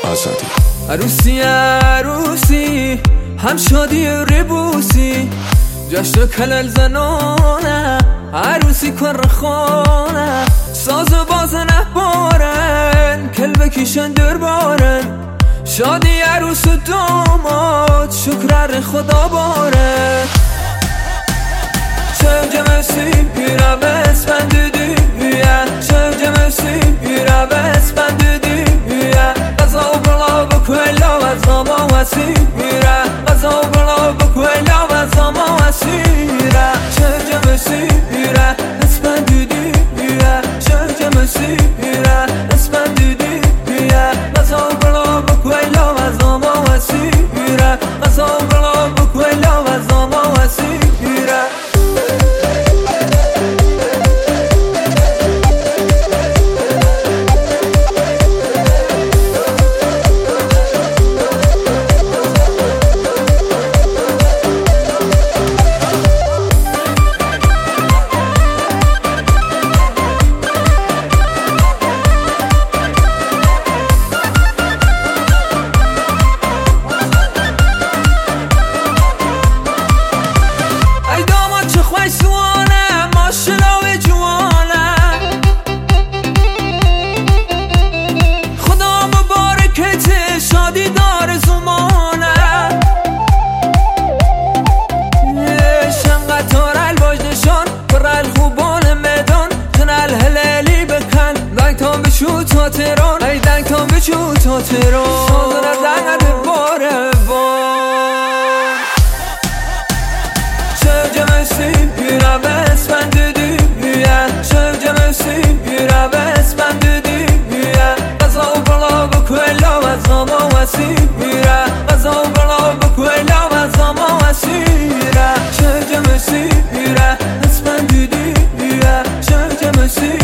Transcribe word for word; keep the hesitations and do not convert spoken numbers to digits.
آزادی. عروسی عروسی هم شادی ربوسی جشن کلل زنانه عروسی کر خانه ساز باز نبارن کل بکیشن در بارن شادی عروس و داماد شکر خدا باره چه جمسی پیرا بس بند دیویه چه جمسی پیرا بس بند دیویه قضا و بلا بکولا و زما وسیره قضا و بلا بکولا و زما وسیره چه جمسی پیرا بس بند دیویه چه جمسی پیرا بس بند دیویه قضا و بلا بکولا و زما وسیره قضا و بلا بکولا و زما وسیره شادی دار زمانه شنقطار الواج نشان پر الخوبان میدان تن الهلالی بکن دنگ تان بشو تا تهران ای دنگ تان بشو تا تهران سازن از دنگ باره بان چه جمسی پیرا بس بند دیویه چه جمسی پیرا بس بند دیویه قضا و بلا بکولا و زما وسیره قضا و بلا بکولا و زما وسیره چه جمسی پیرا بس بند دیویه چه جمسی